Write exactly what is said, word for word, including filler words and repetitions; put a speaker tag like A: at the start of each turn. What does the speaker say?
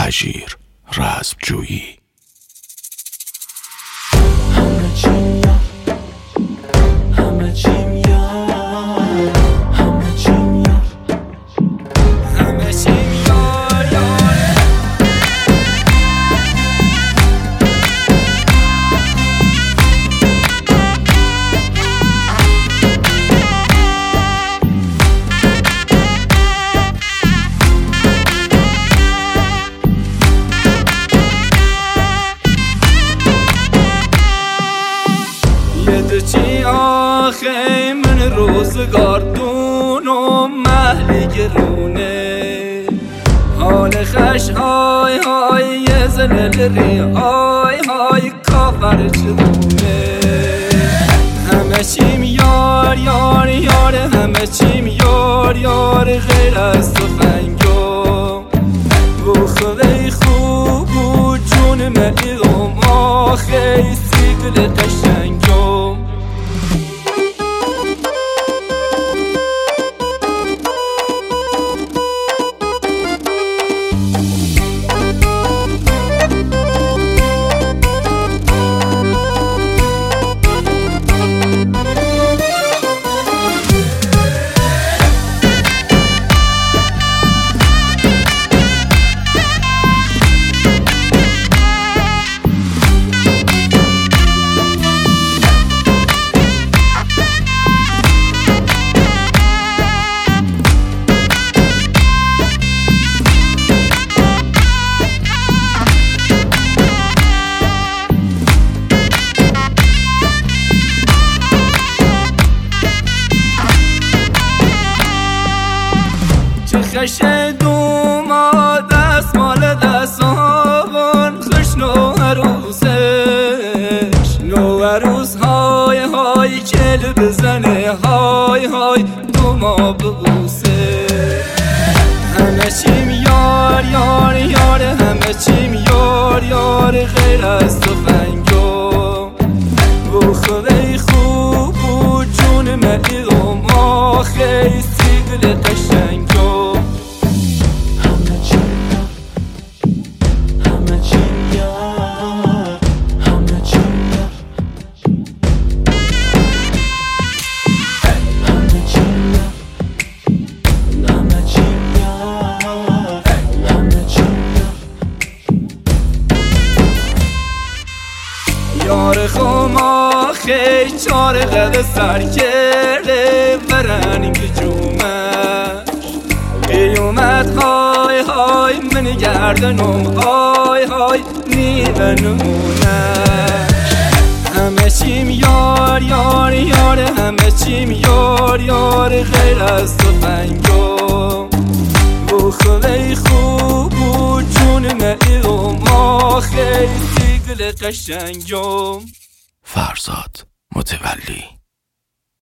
A: هجیر رزمجویی.
B: همه چیم یار، همه چیم یار، همه چیم یار، همه چیم یار یار. چی آخه من روزگار دون و محل گرونه، حال خش های های یه زلل ری های های کافر چدونه. همه چیم یار یار یار، همه چیم یار یار، غیر از تفنگو بخوی خوب و جون ملیغم آخه سیگل قشنگو. خش دوما دست مال دست آبان خش نو عروسش، نو عروس های های کل بزنه های های دوما ببوسه. همه چیم یار یار یار، همه چیم یار یار، غیر از تفنگو بخوی خوب و جون ملیغم آخه سیگل قشنگو. یار خم آخه چار قد سر کرده برنگ جومش، قیومت های های من گردنم های های نیمه نمونش. همه چیم یار یار یار، همه چیم یار یار، غیر از تفنگو بخوی خوب و جون ملیغم آخه سیگل قشنگم.
A: فرزاد متولی.